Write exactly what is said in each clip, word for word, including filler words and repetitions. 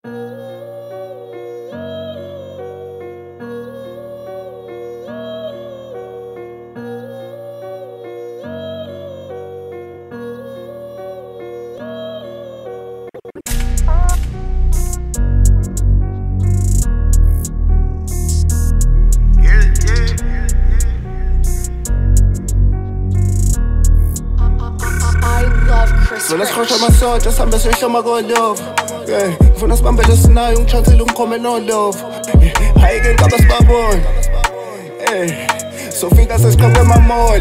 So let's crush amasotsha sihambe siyishoma ko-love. Yeah, ngifuna sibambele sinayo ungichathile umkhome no-love. Hayi-ke ngicaba sibabone. Hey, sofika sesiqhaqwe emamall.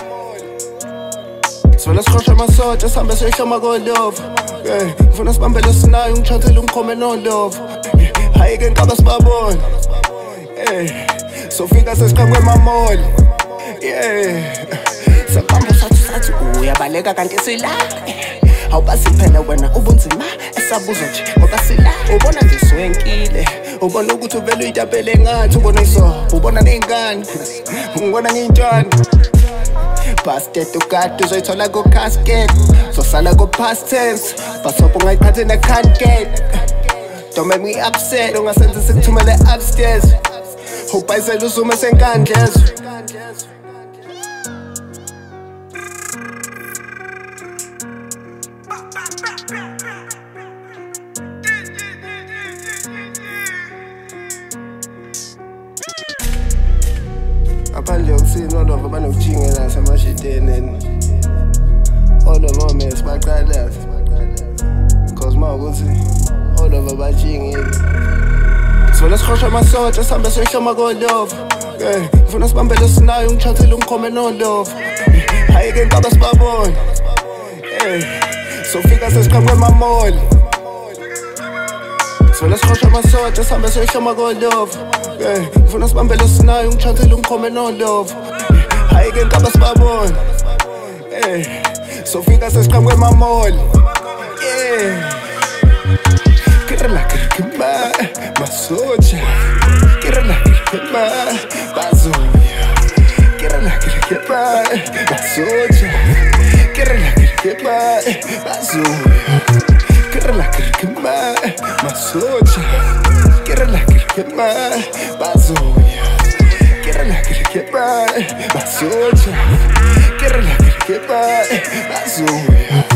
So let's crush amasotsha sihambe siyishoma ko-love. Yeah, ngifuna sibambele sinayo ungichathile umkhome no-love. Hayi-ke ngicaba sibabone. Hey, sofika sesiqhaqwe emamall. Yeah, sabamba sathi sathi uyabaleka kanti sila. Awubasi phela wena ubunzima esabuzwa nje ngoba sila. Ubona nje swenkile, ubona ukuthi uvele uyitapele ngathi ubona isobho, ubona ney'ngane, ngibona ngiyintwana. Basket ukade uzoyithola ku-casket, zosala ku-past tense, basopho ungayiphathi ne-can't get. Don't make me upset, ungasenza sikuthumele upstairs. Ubhayisela usume senkandlezo. Ngaphandle yokusini all-over banokujingela semashiteni. All-over mess baqala cause mawukuthi all-over bajingile. So let's crush amasotsha sihambe siyishoma ko-love. Yeah, ngifuna sibambele sinayo ungichathile umkhome no-love. Hayi-ke ngicaba sibabone. Hey, sofika sesiqhaqwe emamall. So let's crush amasotsha sihambe siyishoma ko-love. Yeah, ngifuna sibambele sinayo ungichathile umkhome no-love. Hayi-ke ngicaba sibabone. Hey, sofika sesiqhaqwe emamall. Yeah, kirela kirikima masotsha, kirela kirikima bazoya, kirela kirikima masotsha, kirela kirikima bazoya, kirela kirikima masotsha, kirela kirikima bazoya, kirela kirikima masotsha, kirela kirikima bazoya.